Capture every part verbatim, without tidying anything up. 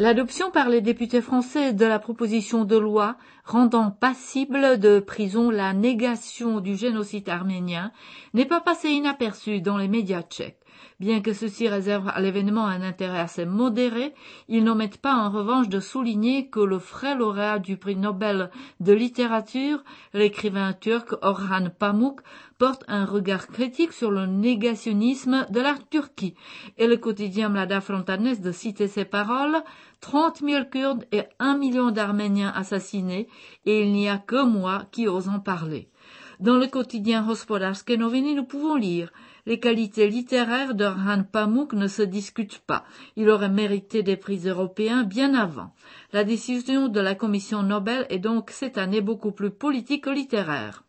L'adoption par les députés français de la proposition de loi rendant passible de prison la négation du génocide arménien n'est pas passée inaperçue dans les médias tchèques. Bien que ceux-ci réservent à l'événement un intérêt assez modéré, ils n'omettent pas en revanche de souligner que le vrai lauréat du prix Nobel de littérature, l'écrivain turc Orhan Pamuk, porte un regard critique sur le négationnisme de la Turquie. Et le quotidien Mlada Frontanes de citer ses paroles: trente mille Kurdes et un million d'Arméniens assassinés, et il n'y a que moi qui ose en parler. Dans le quotidien Hospodářské noviny, nous pouvons lire: les qualités littéraires d'Orhan Pamuk ne se discutent pas. Il aurait mérité des prix européens bien avant. La décision de la commission Nobel est donc cette année beaucoup plus politique que littéraire.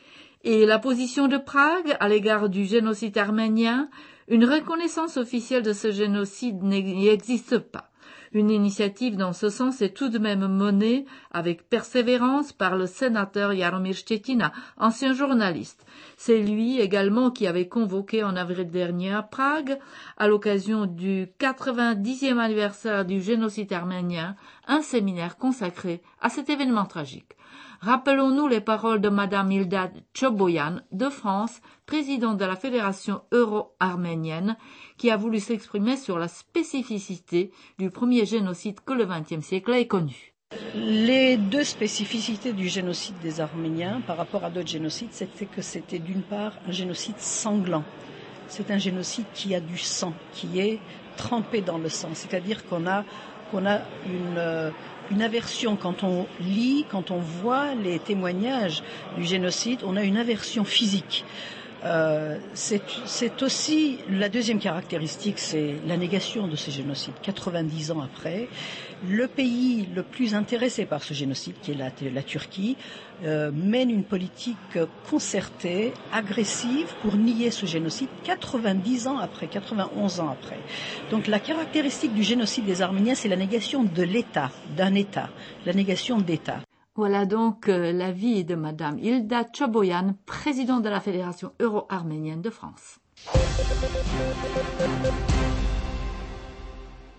Et la position de Prague à l'égard du génocide arménien, une reconnaissance officielle de ce génocide n'existe pas. Une initiative dans ce sens est tout de même menée avec persévérance par le sénateur Jaromír Štětina, ancien journaliste. C'est lui également qui avait convoqué en avril dernier à Prague, à l'occasion du quatre-vingt-dixième anniversaire du génocide arménien, un séminaire consacré à cet événement tragique. Rappelons-nous les paroles de Madame Hilda Tchoboyan de France, présidente de la Fédération euro-arménienne, qui a voulu s'exprimer sur la spécificité du premier génocide que le vingtième siècle ait connu. Les deux spécificités du génocide des Arméniens par rapport à d'autres génocides, c'était que c'était d'une part un génocide sanglant. C'est un génocide qui a du sang, qui est trempé dans le sang. C'est-à-dire qu'on a, qu'on a une... Euh, Une aversion, quand on lit, quand on voit les témoignages du génocide, on a une aversion physique. Euh, c'est, c'est aussi, la deuxième caractéristique, c'est la négation de ce génocide. quatre-vingt-dix ans après, le pays le plus intéressé par ce génocide, qui est la, la Turquie, euh, mène une politique concertée, agressive, pour nier ce génocide quatre-vingt-dix ans après, quatre-vingt-onze ans après. Donc la caractéristique du génocide des Arméniens, c'est la négation de l'État, d'un État, la négation d'État. Voilà donc euh, l'avis de Madame Hilda Tchoboyan, présidente de la Fédération euro-arménienne de France.